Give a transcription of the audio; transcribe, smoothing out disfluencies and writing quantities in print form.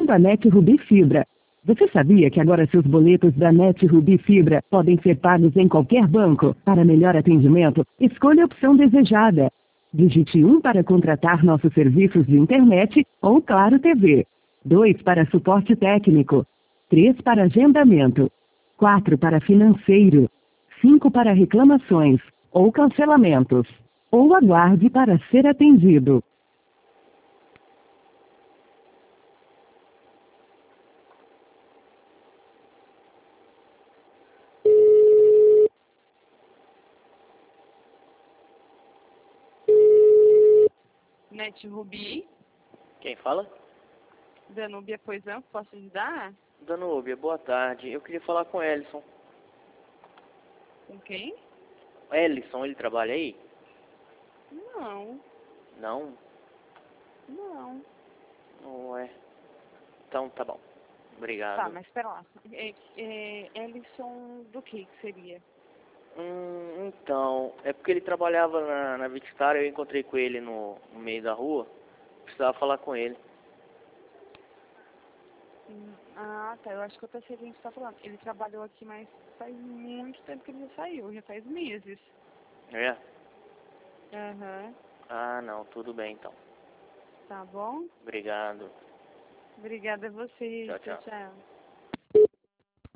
bem-vindo à NET Ruby Fibra. Você sabia que agora seus boletos da NET Ruby Fibra podem ser pagos em qualquer banco? Para melhor atendimento, escolha a opção desejada. Digite 1 para contratar nossos serviços de internet ou Claro TV. 2 para suporte técnico. 3 para agendamento. 4 para financeiro. 5 para reclamações ou cancelamentos. Ou aguarde para ser atendido. NET Ruby, Quem fala? Danúbia Poisão, posso ajudar? Danúbia, boa tarde. Eu queria falar com o Ellison. Com quem? Ellison, ele trabalha aí? Não, Não? não. Não é. Então, tá bom. Obrigado. Tá, mas espera lá. Ellison do que seria? Então, é porque ele trabalhava na Vidstar, eu encontrei com ele no meio da rua. Precisava falar com ele. Tá, eu acho que eu até sei o que a gente tá falando. Ele trabalhou aqui, mas faz muito tempo que ele já saiu, já faz meses. É? Aham, Ah, não, tudo bem então. tá bom? Obrigado. Obrigada a você. Tchau, tchau. Tchau.